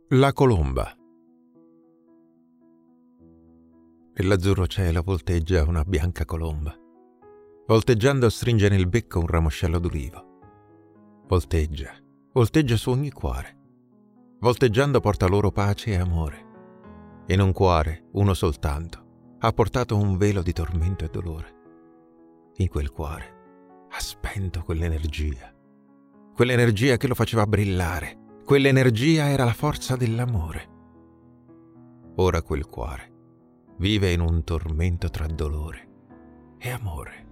La colomba. Nell'azzurro cielo volteggia una bianca colomba. Volteggiando stringe nel becco un ramoscello d'ulivo. Volteggia, volteggia su ogni cuore. Volteggiando porta loro pace e amore. In un cuore, uno soltanto, ha portato un velo di tormento e dolore. In quel cuore ha spento quell'energia che lo faceva brillare. Quell'energia era la forza dell'amore. Ora quel cuore vive in un tormento tra dolore e amore.